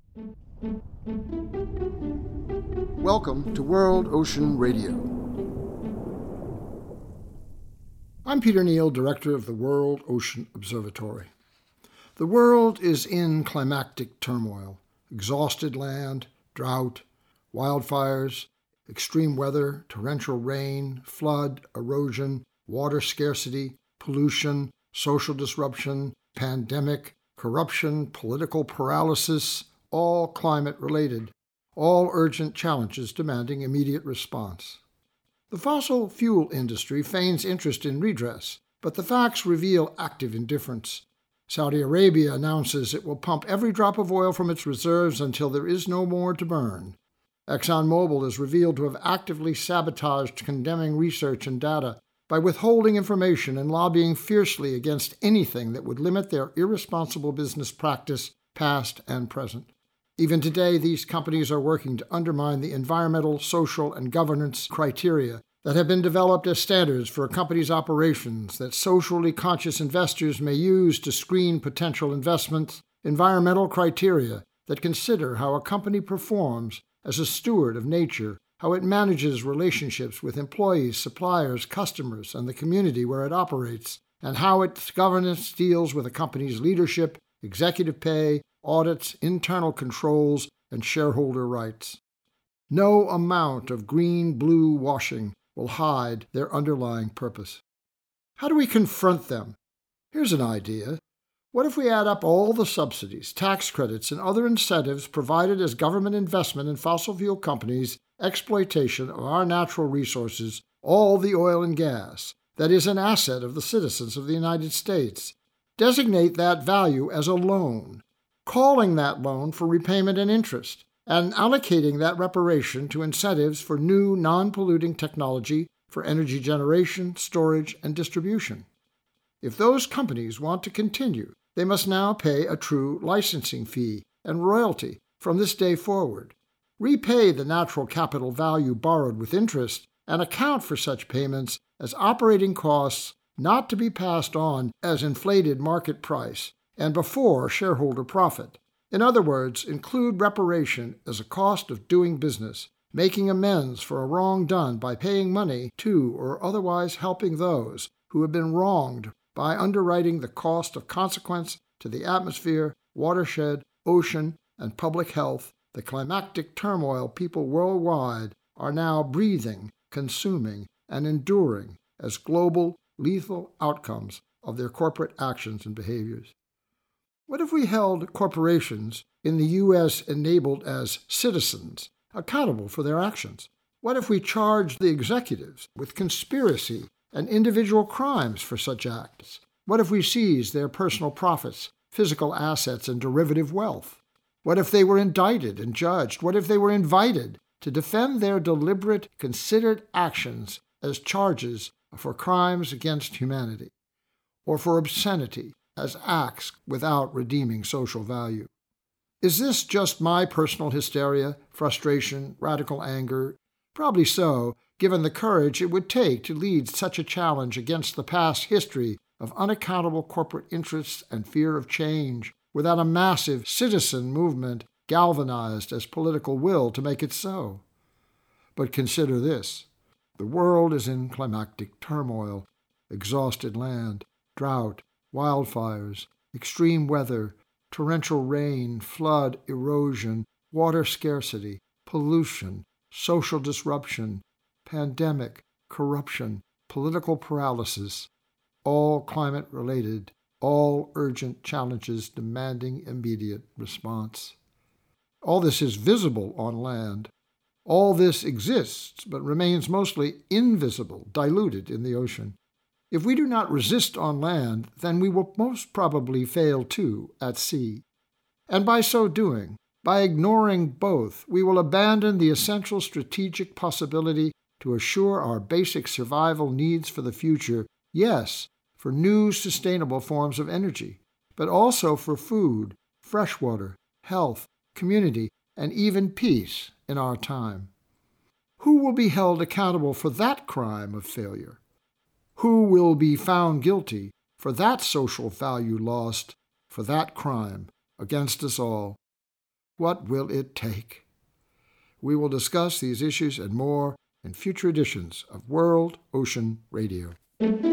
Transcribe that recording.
Welcome to World Ocean Radio. I'm Peter Neal, Director of the World Ocean Observatory. The world is in climactic turmoil. Exhausted land, drought, wildfires, extreme weather, torrential rain, flood, erosion, water scarcity, pollution, social disruption, pandemic, corruption, political paralysis, all climate-related, all urgent challenges demanding immediate response. The fossil fuel industry feigns interest in redress, but the facts reveal active indifference. Saudi Arabia announces it will pump every drop of oil from its reserves until there is no more to burn. ExxonMobil is revealed to have actively sabotaged condemning research and data by withholding information and lobbying fiercely against anything that would limit their irresponsible business practice, past and present. Even today, these companies are working to undermine the environmental, social, and governance criteria that have been developed as standards for a company's operations that socially conscious investors may use to screen potential investments, environmental criteria that consider how a company performs as a steward of nature, how it manages relationships with employees, suppliers, customers, and the community where it operates, and how its governance deals with a company's leadership, executive pay, audits, internal controls, and shareholder rights. No amount of green-blue washing will hide their underlying purpose. How do we confront them? Here's an idea. What if we add up all the subsidies, tax credits, and other incentives provided as government investment in fossil fuel companies' exploitation of our natural resources, all the oil and gas, that is an asset of the citizens of the United States, designate that value as a loan, calling that loan for repayment and interest, and allocating that reparation to incentives for new non-polluting technology for energy generation, storage, and distribution. If those companies want to continue, they must now pay a true licensing fee and royalty from this day forward, repay the natural capital value borrowed with interest, and account for such payments as operating costs not to be passed on as inflated market price and before shareholder profit. In other words, include reparation as a cost of doing business, making amends for a wrong done by paying money to or otherwise helping those who have been wronged by underwriting the cost of consequence to the atmosphere, watershed, ocean, and public health, the climactic turmoil people worldwide are now breathing, consuming, and enduring as global, lethal outcomes of their corporate actions and behaviors. What if we held corporations in the U.S. enabled as citizens accountable for their actions? What if we charged the executives with conspiracy and individual crimes for such acts? What if we seized their personal profits, physical assets, and derivative wealth? What if they were indicted and judged? What if they were invited to defend their deliberate, considered actions as charges for crimes against humanity, or for obscenity as acts without redeeming social value? Is this just my personal hysteria, frustration, radical anger? Probably so, given the courage it would take to lead such a challenge against the past history of unaccountable corporate interests and fear of change, without a massive citizen movement galvanized as political will to make it so. But consider this. The world is in climactic turmoil, exhausted land, drought, wildfires, extreme weather, torrential rain, flood, erosion, water scarcity, pollution, social disruption, pandemic, corruption, political paralysis, all climate-related, all urgent challenges demanding immediate response. All this is visible on land. All this exists, but remains mostly invisible, diluted in the ocean. If we do not resist on land, then we will most probably fail too at sea. And by so doing, by ignoring both, we will abandon the essential strategic possibility to assure our basic survival needs for the future, yes, for new sustainable forms of energy, but also for food, fresh water, health, community, and even peace in our time. Who will be held accountable for that crime of failure? Who will be found guilty for that social value lost, for that crime against us all? What will it take? We will discuss these issues and more in future editions of World Ocean Radio.